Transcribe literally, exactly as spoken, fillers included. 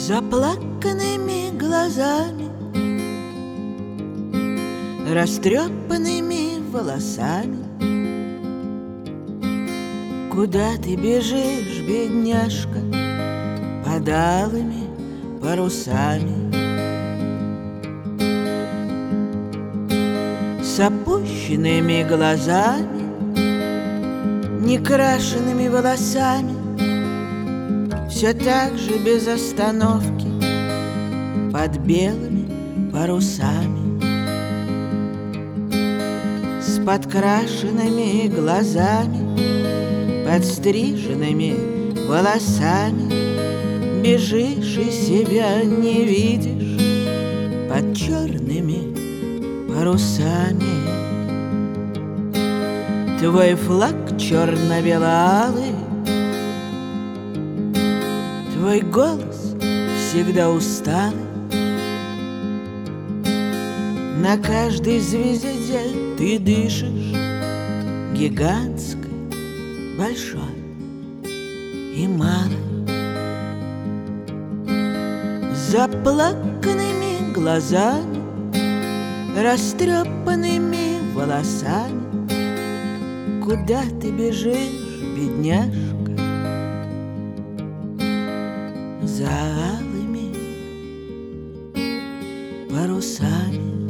заплаканными глазами, растрепанными волосами. Куда ты бежишь, бедняжка, под алыми парусами? С опущенными глазами, некрашенными волосами, все так же без остановки под белыми парусами. С подкрашенными глазами, подстриженными волосами бежишь и себя не видишь под черными парусами. Твой флаг черно-бело-алый, твой голос всегда усталый, на каждой звезде ты дышишь гигантской, большой и малой. Заплаканными глазами, растрепанными волосами, куда ты бежишь, бедняжка, за алыми парусами?